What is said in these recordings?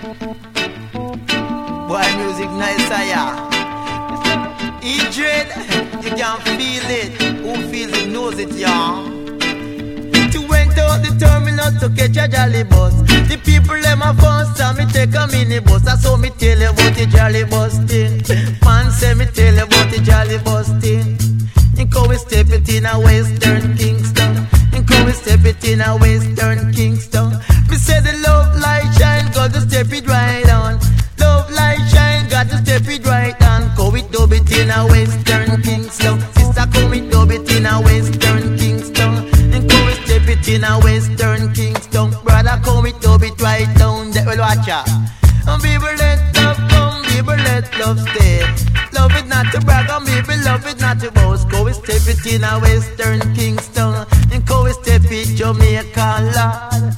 Boy, music nice, yeah. E-Dread, you can feel it. Who feels it knows it, y'all. You went out the terminal to catch a jolly bus. The people them a first time me take a minibus. That's how me tell you about the jolly bus thing. Man say me tell you about the jolly bus thing. Think how we step it in a Western Kingston. Think how we step it in a Western Kingston. Me say the love light shine, got to step it right on. Love light shine, got to step it right on. Go it dub it in a Western Kingston. Sister come it dub it in a Western Kingston. And come it step it in a Western Kingston. Brother come it dub it right down there. Well watch out. And people let love come, people let love stay. Love it not to brag on people, love it not to boast. Go it step it in a Western Kingston. And go it step it Jamaica, Lord.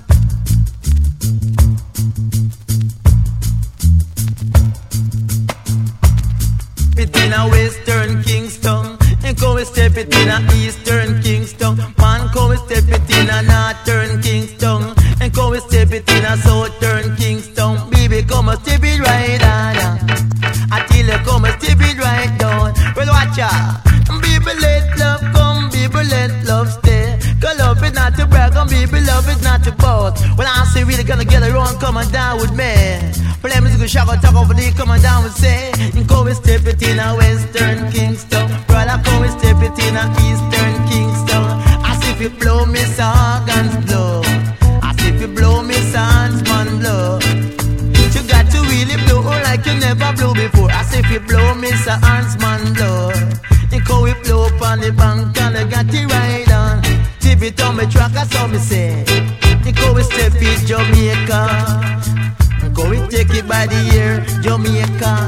It in a Western Kingston, and come and step it in a Eastern Kingston. Man, come and step it in a Northern Kingston, and come and step it in a Southern Kingston. Baby, come and step it right on. I tell you, come and step it right down. Well, watch out. People let love come, people let love stay. Cause love is not to brag on people, love is not to boast. When I say really gonna get around, come on down with me. But let me go shock or talk over there, come on down and say. And come and step it in a Western Kingston. Brother, come and step it in a Eastern Kingston. As if you blow me organs blow. As if you blow me man blow. You got to really blow like you never blew before. As if you blow me man blow. And come we blow up on the bank and I got it right on. Tip it on my track, that's how me say. And come we step it Jamaica. Go we take it by the ear, Jamaica.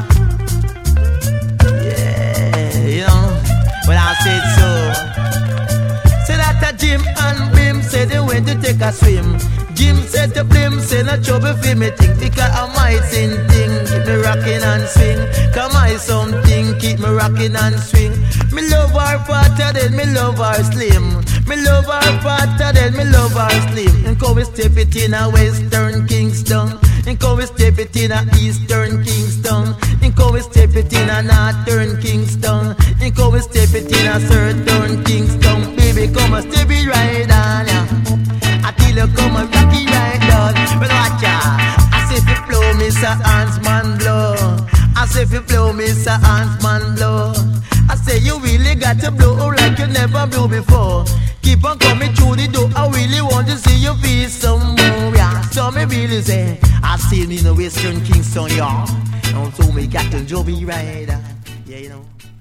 Yeah, you know, well I said so. Say that a Jim and Bim said they went to take a swim. Jim said to Blim, say no trouble for me think. Because I might sing thing, keep me rocking and swing. Come I something, keep me rocking and swing. Me love her fatter than me love her slim. Me love her fatter than me love her slim. And come we step it in a Western Kingston. And come we step it in a Eastern Kingston. And come we step it in a Northern Kingston. And come we step it in a Southern Kingston. Baby, come and step it right on, yeah. I tell you, come and rock it right down. But watch out. As if you blow me, Sir Huntsman blow. As if you blow me, Sir Huntsman blow. I say you really got to blow like you never blew before. Keep on coming through the door. I really want to see you feel some more, yeah. So me really say, I see me in the Western Kingston, y'all. And so me got to enjoy me right, yeah, you know.